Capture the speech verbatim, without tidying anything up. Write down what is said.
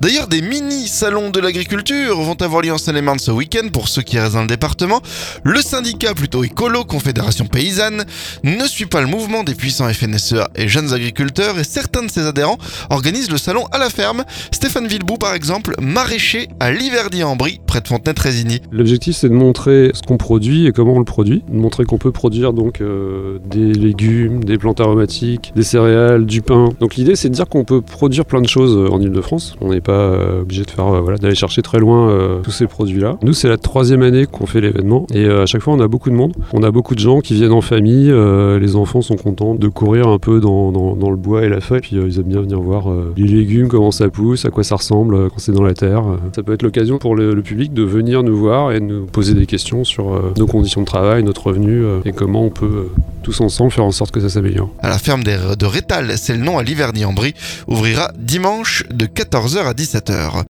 D'ailleurs, des mini-salons de l'agriculture vont avoir lieu en Seine-et-Marne ce week-end pour ceux qui restent dans le département. Le syndicat plutôt écolo, Confédération Paysanne, ne suit pas le mouvement des puissants F N S E A et jeunes agriculteurs et certains de ses adhérents organisent le salon à la ferme. Stéphane Villebout par exemple, maraîcher à Liverdy-en-Brie, près de Fontenay-Trésigny. L'objectif c'est de montrer ce qu'on produit et comment on le produit, de montrer qu'on peut produire donc euh, des légumes, des plantes aromatiques, des céréales, du pain. Donc l'idée c'est de dire qu'on peut produire plein de choses en Ile-de-France. On n'est pas euh, obligé de faire euh, voilà, d'aller chercher très loin euh, tous ces produits-là. Nous c'est la troisième année qu'on fait l'événement et euh, à chaque fois on a beaucoup de monde. On a beaucoup de gens qui viennent en famille, euh, les enfants sont contents de courir un peu dans, dans, dans le bois et la feuille, puis euh, ils aiment bien venir voir euh, les légumes, comment ça pousse, à quoi ça ressemble euh, quand c'est dans la terre. Ça peut être l'occasion pour le, le public de venir nous voir et nous poser des questions sur euh, nos conditions de travail, notre revenu euh, et comment on peut euh, tous ensemble faire en sorte que ça s'améliore. À la ferme de Rétal, c'est le nom, à Liverdy-en-Brie, ouvrira dimanche de quatorze heures à dix-sept heures.